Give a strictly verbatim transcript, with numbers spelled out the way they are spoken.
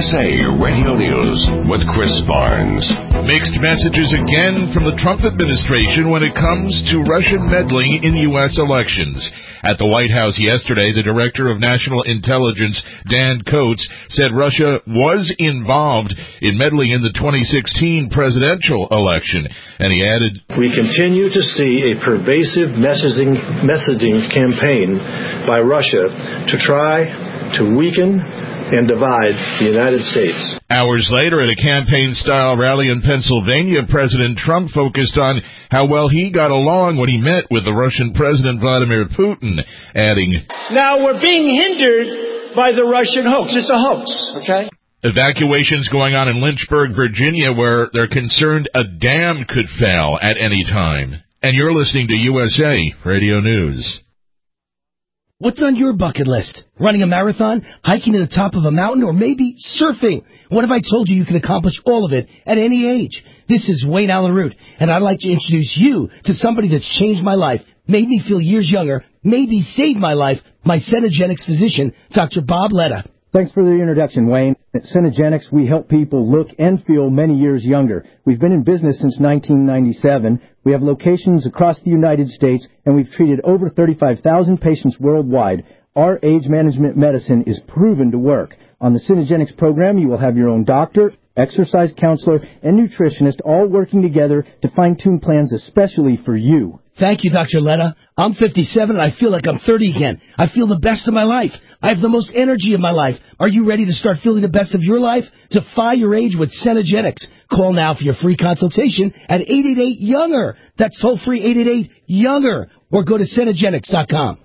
S A Radio News with Chris Barnes. Mixed messages again from the Trump administration when it comes to Russian meddling in U S elections. At the White House yesterday, the Director of National Intelligence, Dan Coats, said Russia was involved in meddling in the twenty sixteen presidential election. And he added, "We continue to see a pervasive messaging, messaging campaign by Russia to try to weaken and divide the United States." Hours later, at a campaign-style rally in Pennsylvania, President Trump focused on how well he got along when he met with the Russian President Vladimir Putin, adding, "Now we're being hindered by the Russian hoax. It's a hoax, okay?" Evacuations going on in Lynchburg, Virginia, where they're concerned a dam could fail at any time. And you're listening to U S A Radio News. What's on your bucket list? Running a marathon, hiking to the top of a mountain, or maybe surfing? What if I told you you can accomplish all of it at any age? This is Wayne Allen Root, and I'd like to introduce you to somebody that's changed my life, made me feel years younger, maybe saved my life, my Cenegenics physician, Doctor Bob Letta. Thanks for the introduction, Wayne. At Cenegenics, we help people look and feel many years younger. We've been in business since nineteen ninety-seven. We have locations across the United States, and we've treated over thirty-five thousand patients worldwide. Our age management medicine is proven to work. On the Cenegenics program, you will have your own doctor, exercise counselor, and nutritionist all working together to fine-tune plans especially for you. Thank you, Doctor Letta. I'm fifty-seven, and I feel like I'm thirty again. I feel the best of my life. I have the most energy of my life. Are you ready to start feeling the best of your life? Defy your age with Cenegenics. Call now for your free consultation at eight eight eight, younger. That's toll-free eight eight eight, younger. Or go to Cenegenics dot com.